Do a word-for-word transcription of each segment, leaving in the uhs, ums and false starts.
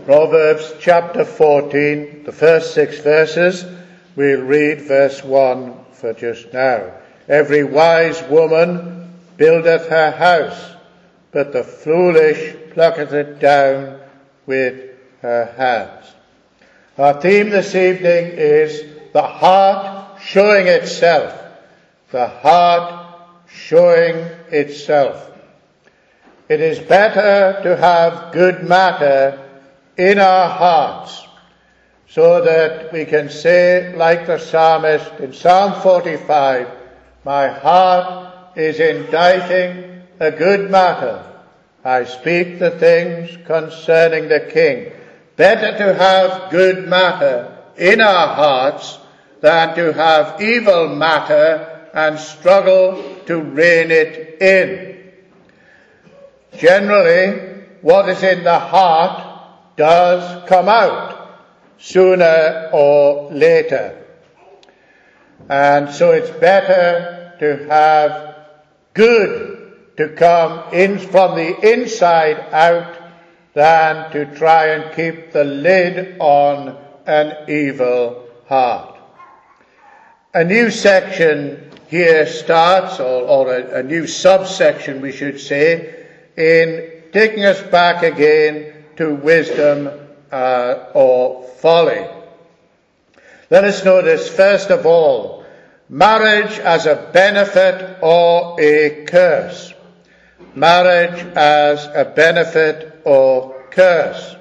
Proverbs chapter fourteen, the first six verses. We'll read verse one for just now. Every wise woman buildeth her house, but the foolish plucketh it down with her hands. Our theme this evening is the heart showing itself. The heart showing itself. It is better to have good matter in our hearts, so that we can say, like the psalmist in Psalm forty-five, my heart is inditing a good matter. I speak the things concerning the King. Better to have good matter in our hearts than to have evil matter and struggle to rein it in. Generally, what is in the heart does come out sooner or later. And so it's better to have good to come in from the inside out than to try and keep the lid on an evil heart. A new section here starts, or, or a, a new subsection we should say, in taking us back again to wisdom uh, or folly. Let us notice, first of all, marriage as a benefit or a curse. Marriage as a benefit or curse.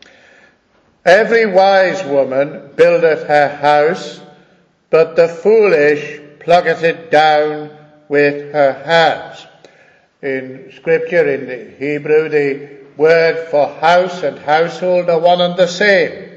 Every wise woman buildeth her house, but the foolish plucketh it down with her hands. In Scripture, in the Hebrew, the word for house and household are one and the same.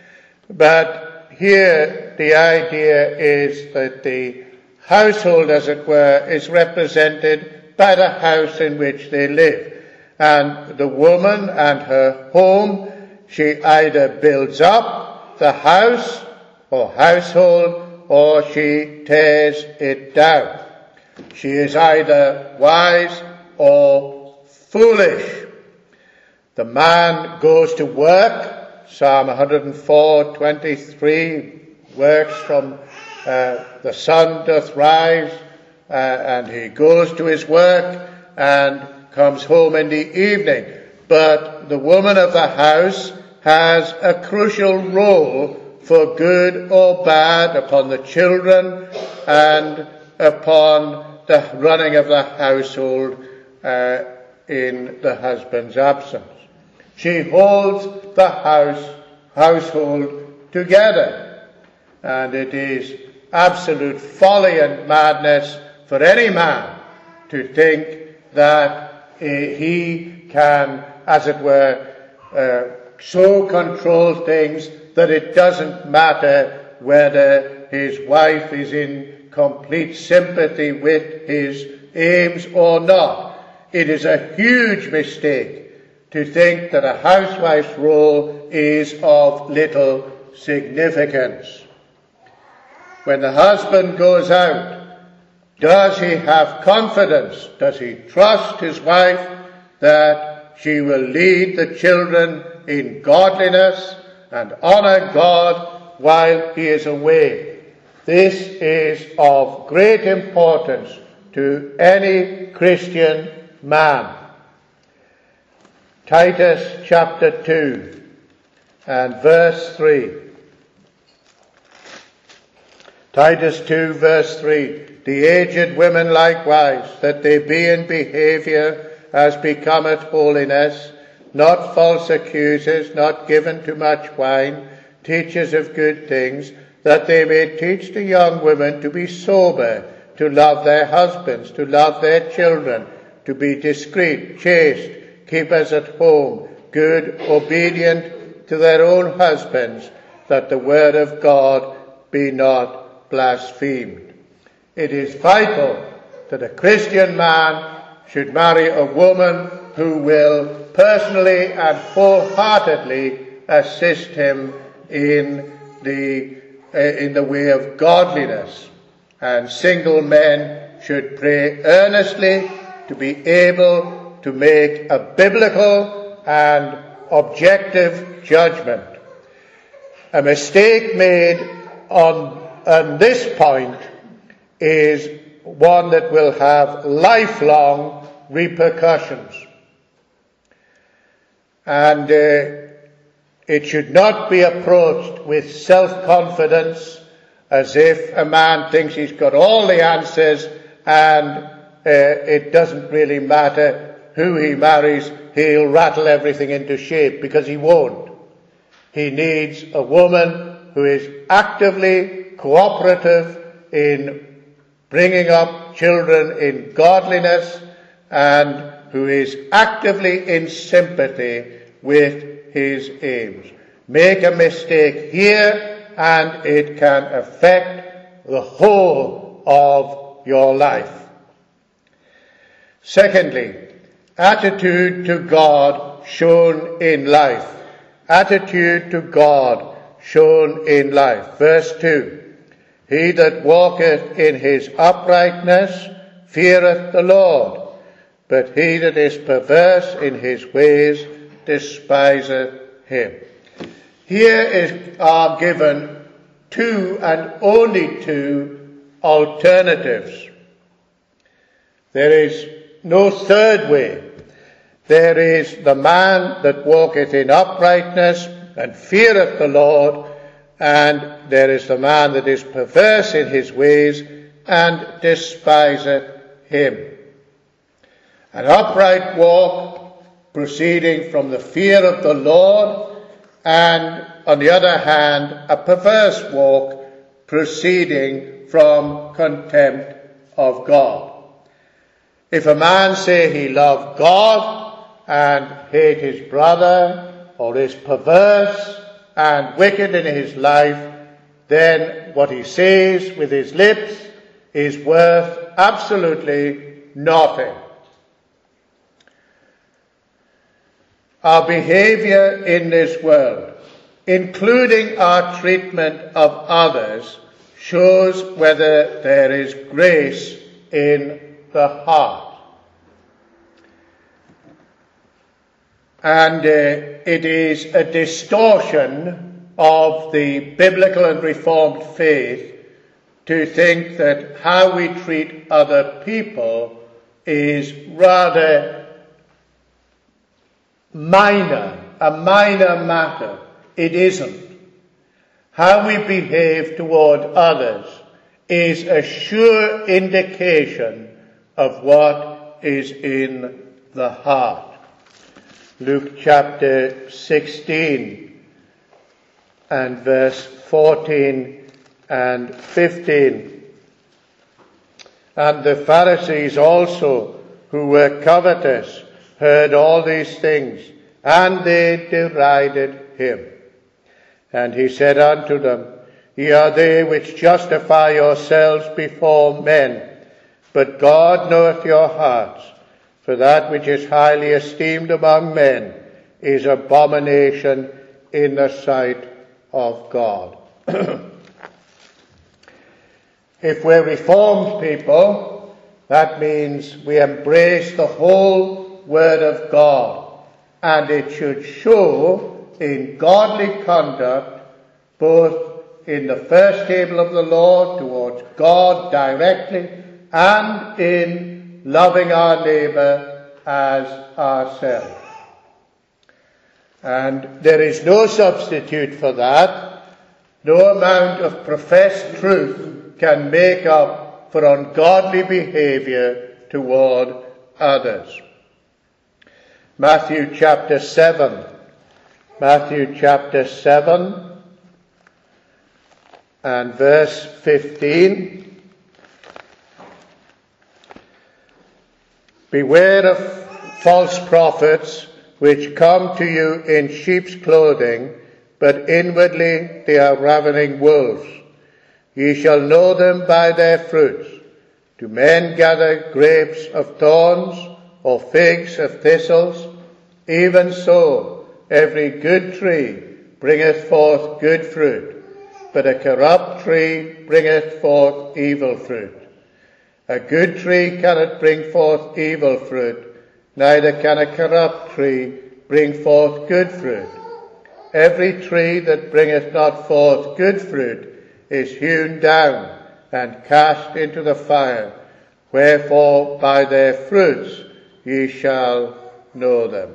But here the idea is that the household, as it were, is represented by the house in which they live. And the woman and her home, she either builds up the house or household, or she tears it down. She is either wise or foolish. The man goes to work, Psalm one oh four, twenty-three, works from uh, the sun doth rise, uh, and he goes to his work and comes home in the evening. But the woman of the house has a crucial role for good or bad upon the children and upon the running of the household uh, in the husband's absence. She holds the house, household together. And it is absolute folly and madness for any man to think that uh, he can, as it were, uh, so control things that it doesn't matter whether his wife is in complete sympathy with his aims or not. It is a huge mistake to think that a housewife's role is of little significance. When the husband goes out, does he have confidence? Does he trust his wife that she will lead the children in godliness and honor God while he is away? This is of great importance to any Christian man. Titus chapter two and verse three. Titus two verse three. The aged women likewise, that they be in behaviour as becometh holiness, not false accusers, not given to much wine, teachers of good things, that they may teach the young women to be sober, to love their husbands, to love their children, to be discreet, chaste, keepers at home, good, obedient to their own husbands, that the word of God be not blasphemed. It is vital that a Christian man should marry a woman who will personally and wholeheartedly assist him in the uh, in the way of godliness. And single men should pray earnestly to be able to make a biblical and objective judgment. A mistake made on, on this point is one that will have lifelong repercussions. And uh, it should not be approached with self-confidence as if a man thinks he's got all the answers and uh, it doesn't really matter who he marries, he'll rattle everything into shape, because he won't. He needs a woman who is actively cooperative in bringing up children in godliness and who is actively in sympathy with his aims. Make a mistake here and it can affect the whole of your life. Secondly, attitude to God shown in life. Attitude to God shown in life. Verse two. He that walketh in his uprightness feareth the Lord, but he that is perverse in his ways despiseth him. Here is, are given two and only two alternatives. There is no third way. There is the man that walketh in uprightness and feareth the Lord, and there is the man that is perverse in his ways and despiseth him. An upright walk proceeding from the fear of the Lord, and on the other hand, a perverse walk proceeding from contempt of God. If a man say he loved God and hate his brother, or is perverse and wicked in his life, then what he says with his lips is worth absolutely nothing. Our behavior in this world, including our treatment of others, shows whether there is grace in the heart. And uh, it is a distortion of the biblical and Reformed faith to think that how we treat other people is rather minor, a minor matter. It isn't. How we behave toward others is a sure indication of what is in the heart. Luke chapter sixteen and verse fourteen and fifteen. And the Pharisees also, who were covetous, heard all these things, and they derided him. And he said unto them, Ye are they which justify yourselves before men, but God knoweth your hearts. For that which is highly esteemed among men is abomination in the sight of God. If we're Reformed people, that means we embrace the whole Word of God, and it should show in godly conduct, both in the first table of the Lord towards God directly, and in loving our neighbour as ourselves. And there is no substitute for that. No amount of professed truth can make up for ungodly behaviour toward others. Matthew chapter seven. Matthew chapter seven and verse fifteen. Beware of false prophets, which come to you in sheep's clothing, but inwardly they are ravening wolves. Ye shall know them by their fruits. Do men gather grapes of thorns, or figs of thistles? Even so, every good tree bringeth forth good fruit, but a corrupt tree bringeth forth evil fruit. A good tree cannot bring forth evil fruit, neither can a corrupt tree bring forth good fruit. Every tree that bringeth not forth good fruit is hewn down and cast into the fire. Wherefore by their fruits ye shall know them.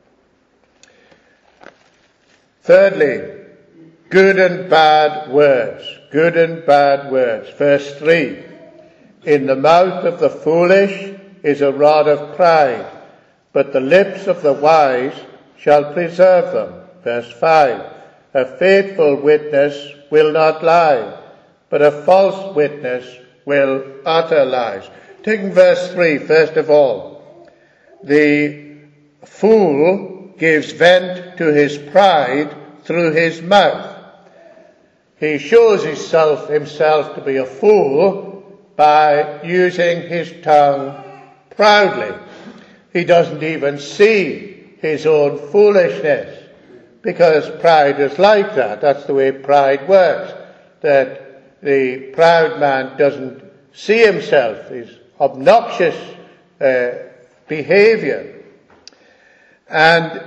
Thirdly, good and bad words. Good and bad words. Verse three. In the mouth of the foolish is a rod of pride, but the lips of the wise shall preserve them. Verse five. A faithful witness will not lie, but a false witness will utter lies. Taking verse three, first of all. The fool gives vent to his pride through his mouth. He shows himself, himself to be a fool by using his tongue proudly. He doesn't even see his own foolishness, because pride is like that. That's the way pride works, that the proud man doesn't see himself, his obnoxious uh, behavior. And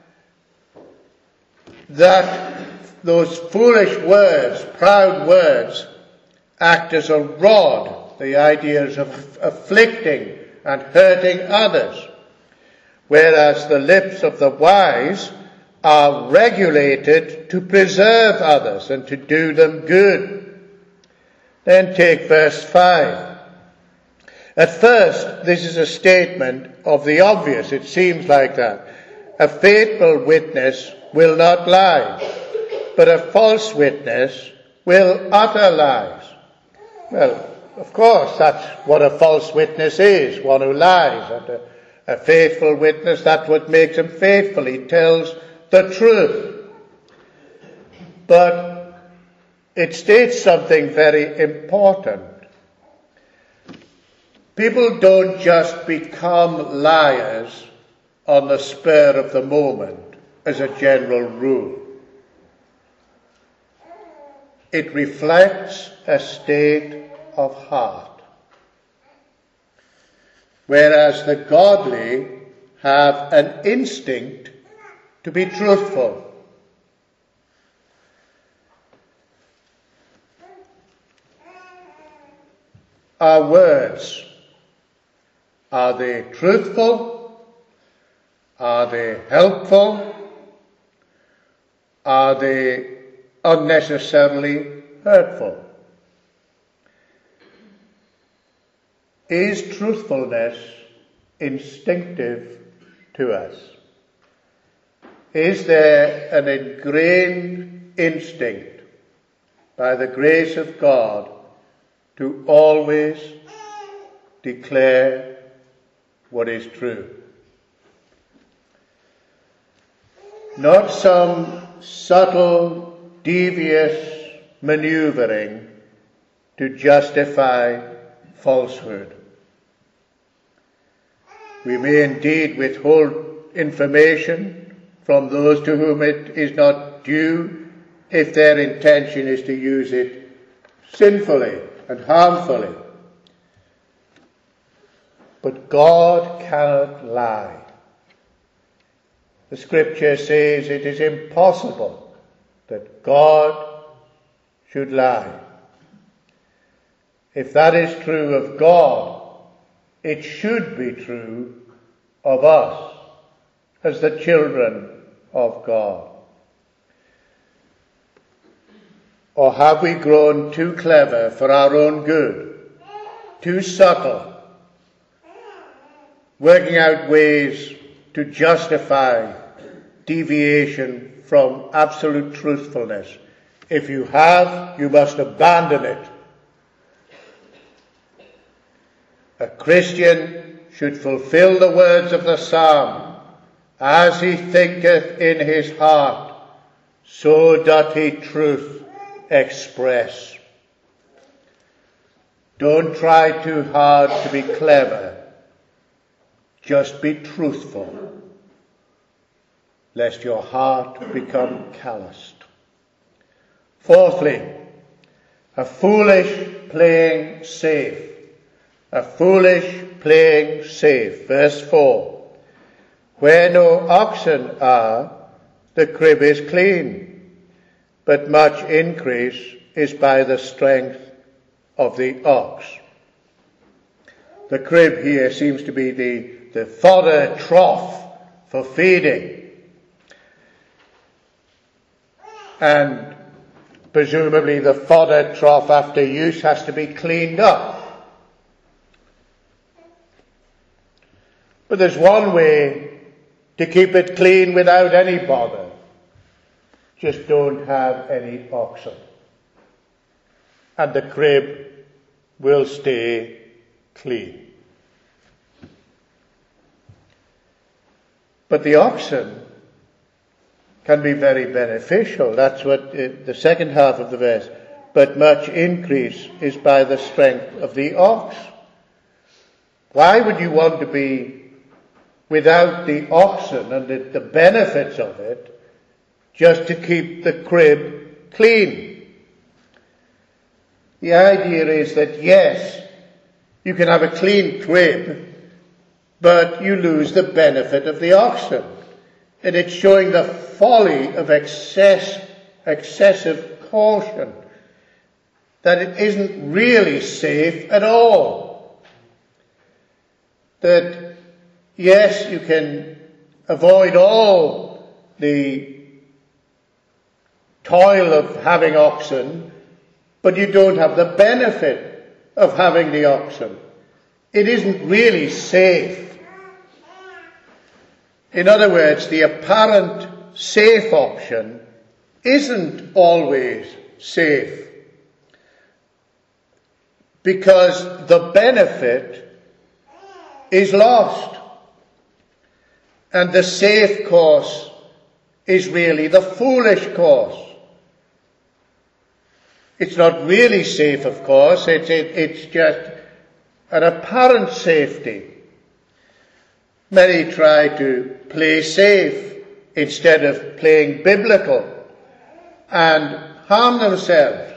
that those foolish words, proud words, act as a rod. The idea is of afflicting and hurting others, whereas the lips of the wise are regulated to preserve others and to do them good. Then take verse five. At first, this is a statement of the obvious. It seems like that. A faithful witness will not lie, but a false witness will utter lies. Well, of course, that's what a false witness is, one who lies. And a, a faithful witness, that's what makes him faithful. He tells the truth. But it states something very important. People don't just become liars on the spur of the moment, as a general rule. It reflects a state of heart. Whereas the godly have an instinct to be truthful. Our words, are they truthful? Are they helpful? Are they unnecessarily hurtful? Is truthfulness instinctive to us? Is there an ingrained instinct by the grace of God to always declare what is true? Not some subtle, devious maneuvering to justify falsehood. We may indeed withhold information from those to whom it is not due if their intention is to use it sinfully and harmfully. But God cannot lie. The scripture says it is impossible that God should lie. If that is true of God, it should be true of us as the children of God. Or have we grown too clever for our own good, too subtle, working out ways to justify deviation from absolute truthfulness? If you have, you must abandon it. A Christian should fulfill the words of the psalm, as he thinketh in his heart, so doth he truth express. Don't try too hard to be clever. Just be truthful, lest your heart become calloused. Fourthly, a foolish playing safe. A foolish playing safe. Verse four. Where no oxen are, the crib is clean, but much increase is by the strength of the ox. The crib here seems to be the, the fodder trough for feeding. And presumably the fodder trough after use has to be cleaned up. But there's one way to keep it clean without any bother. Just don't have any oxen. And the crib will stay clean. But the oxen can be very beneficial. That's what uh, the second half of the verse. But much increase is by the strength of the ox. Why would you want to be without the oxen and the, the benefits of it just to keep the crib clean? The idea is that yes, you can have a clean crib, but you lose the benefit of the oxen. And it's showing the folly of excess, excessive caution, that it isn't really safe at all. That, yes, you can avoid all the toil of having oxen, but you don't have the benefit of having the oxen. It isn't really safe. In other words, the apparent safe option isn't always safe, because the benefit is lost. And the safe course is really the foolish course. It's not really safe, of course. It's, it, it's just an apparent safety. Many try to play safe instead of playing biblical and harm themselves.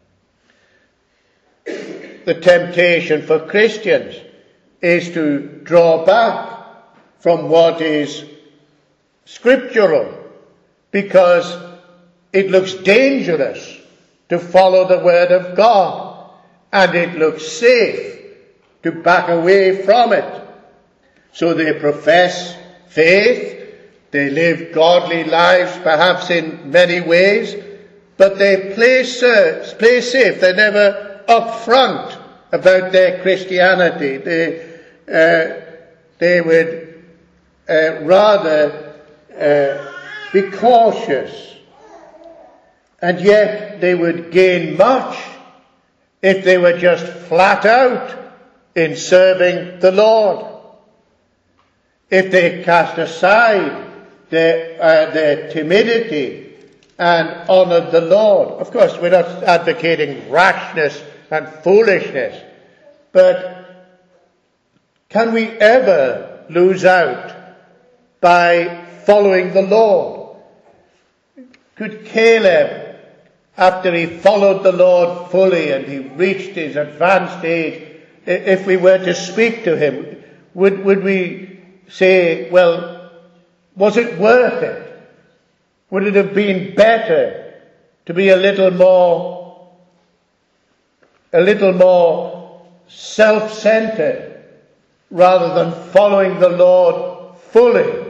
The temptation for Christians is to draw back from what is scriptural, because it looks dangerous to follow the word of God, and it looks safe to back away from it. So they profess faith, they live godly lives perhaps in many ways, but they play, ser- play safe. They're never upfront about their Christianity. They, uh, they would uh, rather uh, be cautious, and yet they would gain much if they were just flat out in serving the Lord. If they cast aside their, uh, their timidity and honoured the Lord. Of course, we're not advocating rashness and foolishness, but can we ever lose out by following the Lord? Could Caleb, after he followed the Lord fully and he reached his advanced age, if we were to speak to him, would, would we say, well, was it worth it? Would it have been better to be a little more, a little more self-centered rather than following the Lord fully?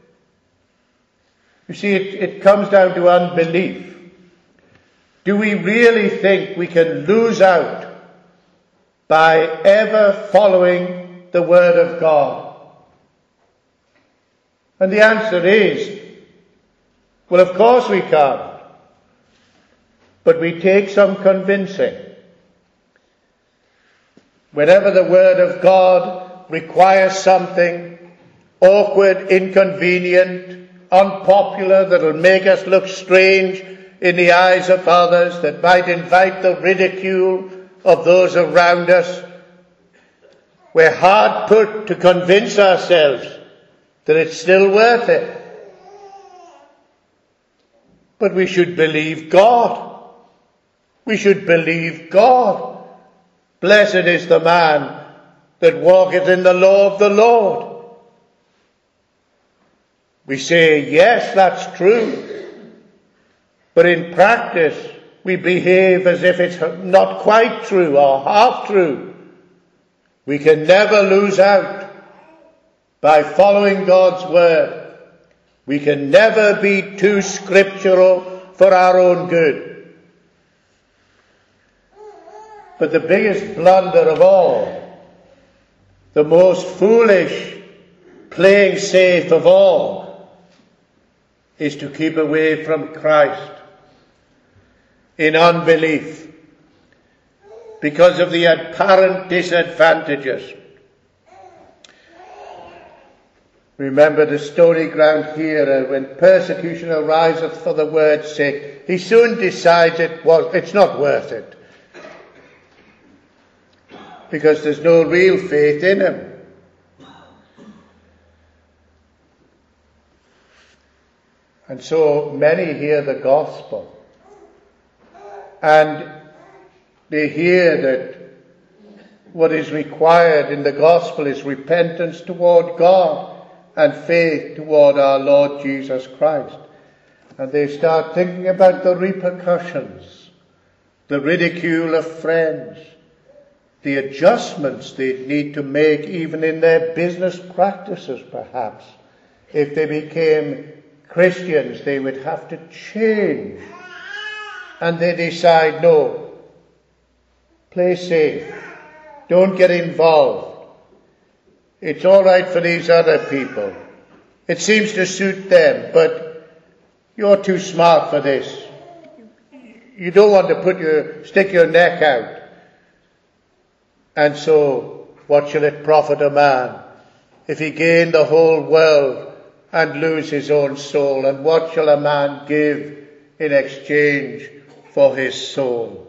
You see, it, it comes down to unbelief. Do we really think we can lose out by ever following the Word of God? And the answer is, well, of course we can't. But we take some convincing. Whenever the Word of God requires something awkward, inconvenient, unpopular, that'll make us look strange in the eyes of others, that might invite the ridicule of those around us, we're hard put to convince ourselves that it's still worth it. But we should believe God. We should believe God. Blessed is the man that walketh in the law of the Lord. We say, yes, that's true. But in practice, we behave as if it's not quite true or half true. We can never lose out by following God's word. We can never be too scriptural for our own good. But the biggest blunder of all, the most foolish playing safe of all, is to keep away from Christ in unbelief because of the apparent disadvantages. Remember the story ground here, when persecution ariseth for the word's sake, he soon decides it was, it's not worth it, because there's no real faith in him. And so many hear the gospel, and they hear that what is required in the gospel is repentance toward God and faith toward our Lord Jesus Christ. And they start thinking about the repercussions, the ridicule of friends, the adjustments they need to make even in their business practices perhaps. If they became Christians, they would have to change. And they decide, no, play safe. Don't get involved. It's all right for these other people. It seems to suit them, but you're too smart for this. You don't want to put your, stick your neck out. And so, what shall it profit a man if he gain the whole world and lose his own soul? And what shall a man give in exchange for his soul?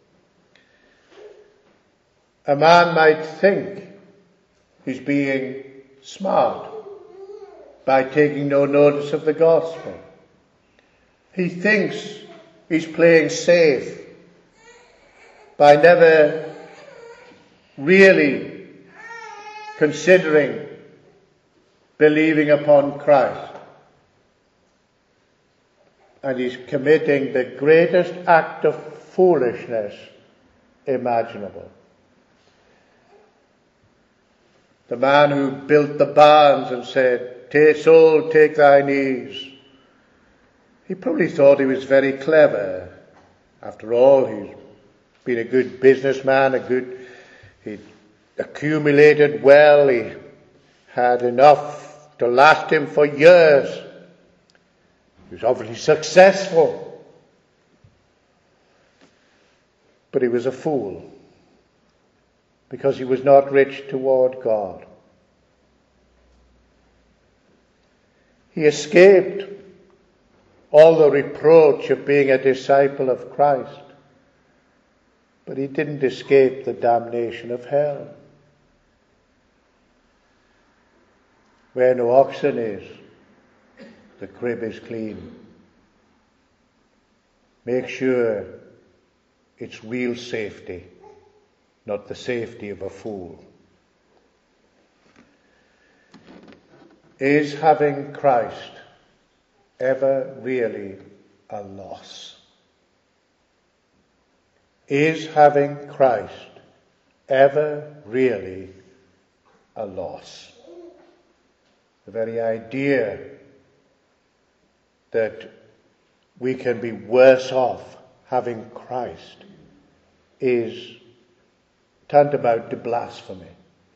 A man might think he's being smart by taking no notice of the gospel. He thinks he's playing safe by never really considering believing upon Christ. And he's committing the greatest act of foolishness imaginable. The man who built the barns and said, "Take soul, take thine ease." He probably thought he was very clever. After all, he's been a good businessman, a good, he'd accumulated well, he had enough to last him for years. He was obviously successful. But he was a fool, because he was not rich toward God. He escaped all the reproach of being a disciple of Christ, but he didn't escape the damnation of hell. Where no oxen is, the crib is clean. Make sure it's real safety, not the safety of a fool. Is having Christ ever really a loss? Is having Christ ever really a loss? The very idea that we can be worse off having Christ is tantamount to blasphemy.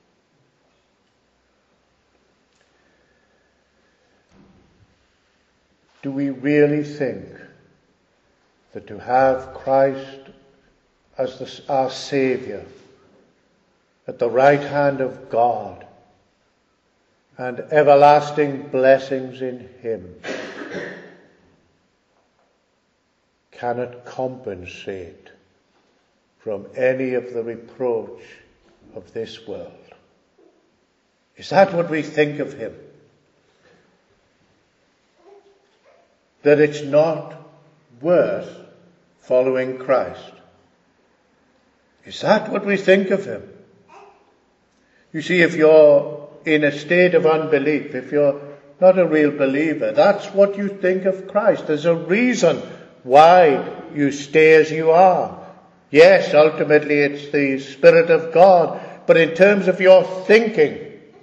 Do we really think that to have Christ as the, our Saviour at the right hand of God and everlasting blessings in Him cannot compensate from any of the reproach of this world? Is that what we think of Him? That it's not worth following Christ? Is that what we think of Him? You see, if you're in a state of unbelief, if you're not a real believer. That's what you think of Christ. There's a reason why you stay as you are. Yes, ultimately it's the Spirit of God, but in terms of your thinking,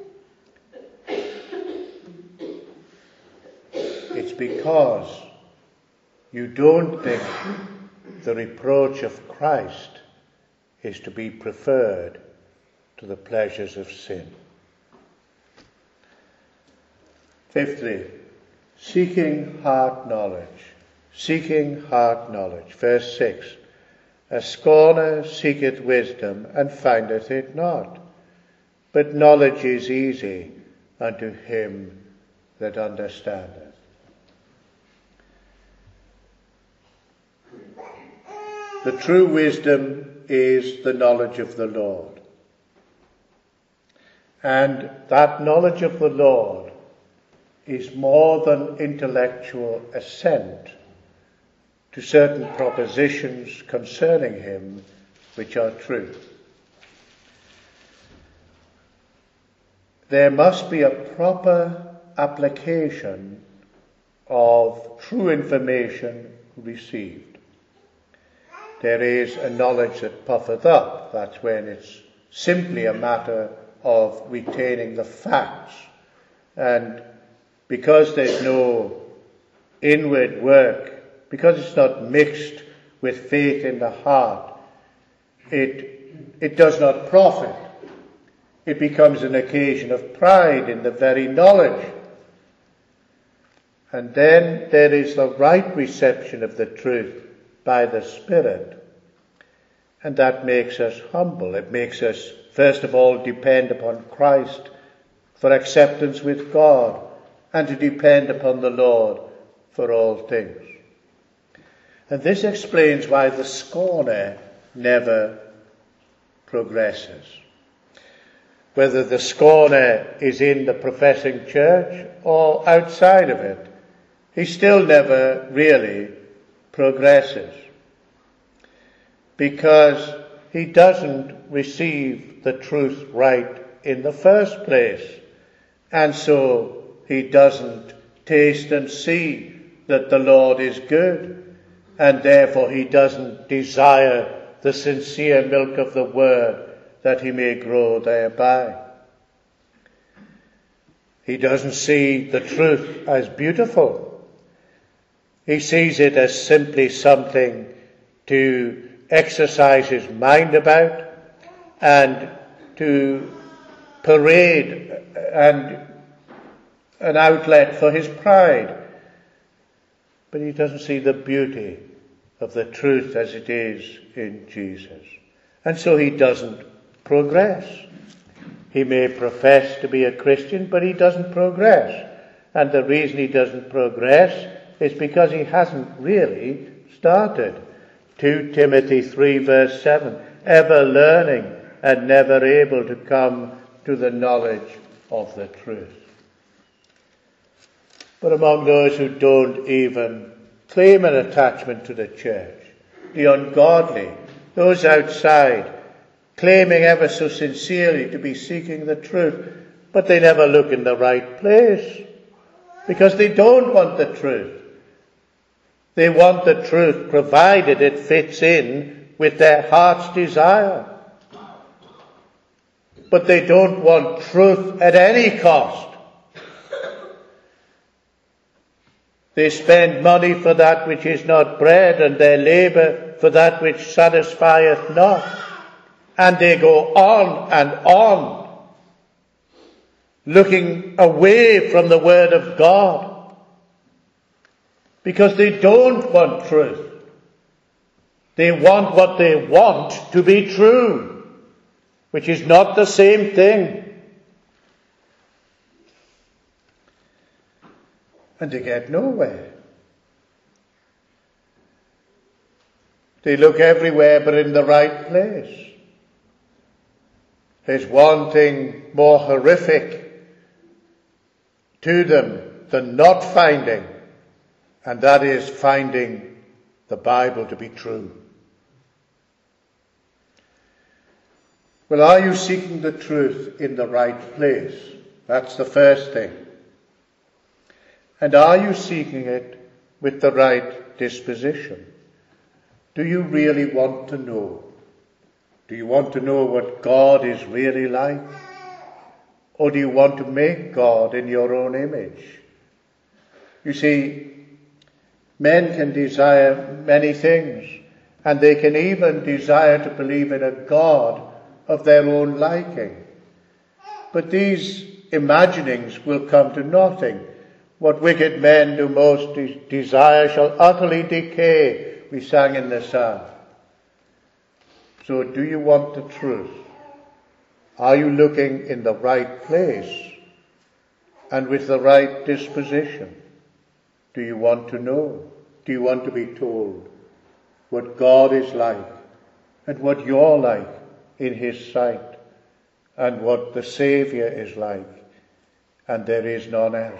it's because you don't think the reproach of Christ is to be preferred to the pleasures of sin. Fifthly, seeking heart knowledge. Seeking heart knowledge. Verse six. A scorner seeketh wisdom, and findeth it not. But knowledge is easy unto him that understandeth. The true wisdom is the knowledge of the Lord. And that knowledge of the Lord is more than intellectual assent to certain propositions concerning him which are true. There must be a proper application of true information received. There is a knowledge that puffeth up. That's when it's simply a matter of retaining the facts. And because there's no inward work, because it's not mixed with faith in the heart, it, it does not profit. It becomes an occasion of pride in the very knowledge. And then there is the right reception of the truth by the Spirit. And that makes us humble. It makes us, first of all, depend upon Christ for acceptance with God, and to depend upon the Lord for all things. And this explains why the scorner never progresses. Whether the scorner is in the professing church or outside of it, he still never really progresses, because he doesn't receive the truth right in the first place, and so he doesn't taste and see that the Lord is good, and therefore he doesn't desire the sincere milk of the word, that he may grow thereby. He doesn't see the truth as beautiful. He sees it as simply something to exercise his mind about and to parade and an outlet for his pride. But he doesn't see the beauty of the truth as it is in Jesus. And so he doesn't progress. He may profess to be a Christian, but he doesn't progress. And the reason he doesn't progress is because he hasn't really started. Second Timothy three verse seven, ever learning and never able to come to the knowledge of the truth. But among those who don't even claim an attachment to the church, the ungodly, those outside, claiming ever so sincerely to be seeking the truth, but they never look in the right place, because they don't want the truth. They want the truth provided it fits in with their heart's desire. But they don't want truth at any cost. They spend money for that which is not bread, and their labour for that which satisfieth not. And they go on and on, looking away from the Word of God, because they don't want truth. They want what they want to be true, which is not the same thing. And they get nowhere. They look everywhere but in the right place. There's one thing more horrific to them than not finding, and that is finding the Bible to be true. Well, are you seeking the truth in the right place? That's the first thing. And are you seeking it with the right disposition? Do you really want to know? Do you want to know what God is really like? Or do you want to make God in your own image? You see, men can desire many things, and they can even desire to believe in a God of their own liking. But these imaginings will come to nothing. What wicked men do most de- desire shall utterly decay, we sang in the psalm. So do you want the truth? Are you looking in the right place and with the right disposition? Do you want to know? Do you want to be told what God is like and what you're like in his sight and what the Saviour is like, and there is none else?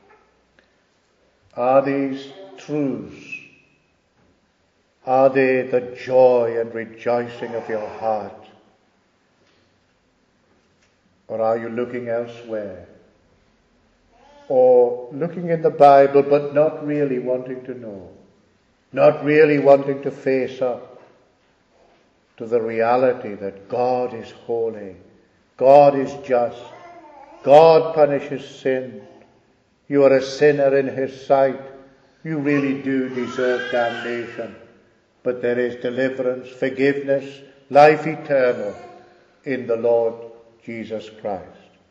Are these truths? Are they the joy and rejoicing of your heart? Or are you looking elsewhere? Or looking in the Bible but not really wanting to know? Not really wanting to face up to the reality that God is holy, God is just, God punishes sin. You are a sinner in his sight. You really do deserve damnation. But there is deliverance, forgiveness, life eternal in the Lord Jesus Christ.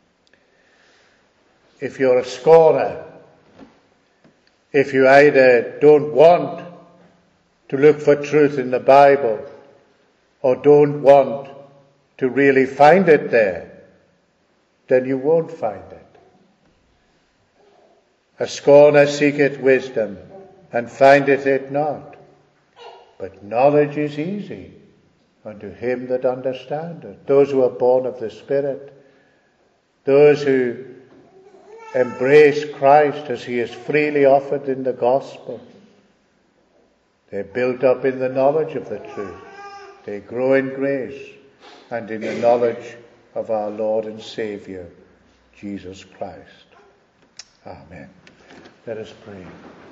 If you're a scorner, if you either don't want to look for truth in the Bible or don't want to really find it there, then you won't find it. A scorner seeketh wisdom and findeth it not. But knowledge is easy unto him that understandeth. Those who are born of the Spirit, those who embrace Christ as he is freely offered in the gospel, they're built up in the knowledge of the truth. They grow in grace and in the knowledge of our Lord and Saviour, Jesus Christ. Amen. Let us pray.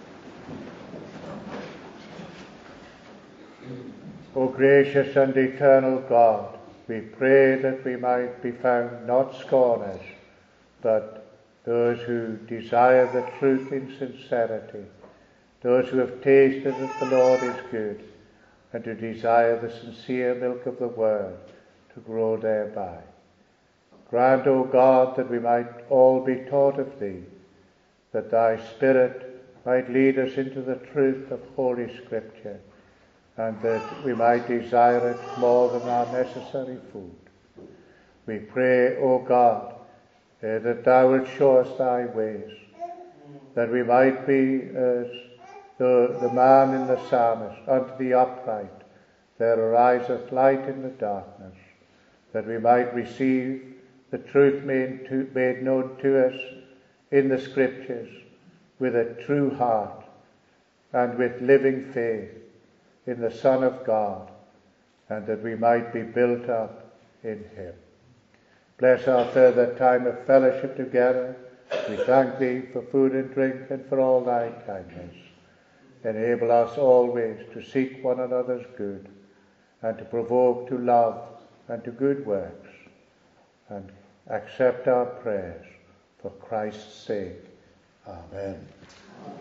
O gracious and eternal God, we pray that we might be found not scorners, but those who desire the truth in sincerity, those who have tasted that the Lord is good, and to desire the sincere milk of the word, to grow thereby. Grant, O God, that we might all be taught of thee, that thy Spirit might lead us into the truth of Holy Scripture, and that we might desire it more than our necessary food. We pray, O God, uh, that thou wilt show us thy ways, that we might be as the, the man in the psalmist, unto the upright there ariseth light in the darkness, that we might receive the truth made, to, made known to us in the Scriptures with a true heart and with living faith in the Son of God, and that we might be built up in him. Bless our further time of fellowship together. We thank thee for food and drink and for all thy kindness. Enable us always to seek one another's good and to provoke to love and to good works, and accept our prayers for Christ's sake. Amen.